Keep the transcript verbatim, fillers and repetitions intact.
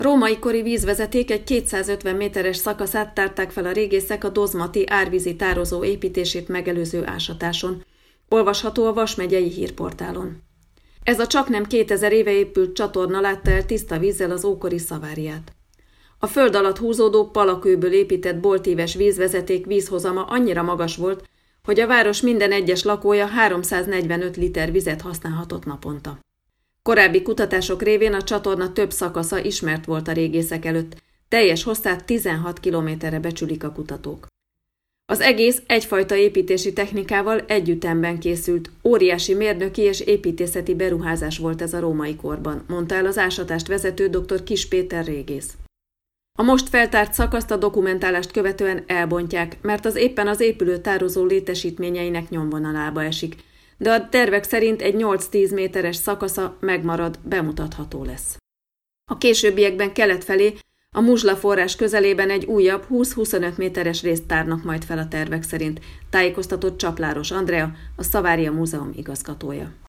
Római kori vízvezeték egy kétszázötven méteres szakaszát tárták fel a régészek a Dozmati árvízi tározó építését megelőző ásatáson. Olvasható a Vas megyei hírportálon. Ez a csaknem kétezer éve épült csatorna látta el tiszta vízzel az ókori Szaváriát. A föld alatt húzódó palakőből épített boltíves vízvezeték vízhozama annyira magas volt, hogy a város minden egyes lakója háromszáznegyvenöt liter vizet használhatott naponta. Korábbi kutatások révén a csatorna több szakasza ismert volt a régészek előtt, teljes hosszát tizenhat kilométerre becsülik a kutatók. Az egész egyfajta építési technikával együttemben készült, óriási mérnöki és építészeti beruházás volt ez a római korban, mondta el az ásatást vezető dr. Kiss Péter régész. A most feltárt szakaszt a dokumentálást követően elbontják, mert az éppen az épülő tározó létesítményeinek nyomvonalába esik, de a tervek szerint egy nyolc-tíz méteres szakasza megmarad, bemutatható lesz. A későbbiekben kelet felé, a Muzsla forrás közelében egy újabb húsz-huszonöt méteres részt tárnak majd fel a tervek szerint, tájékoztatott Csapláros Andrea, a Szavária Múzeum igazgatója.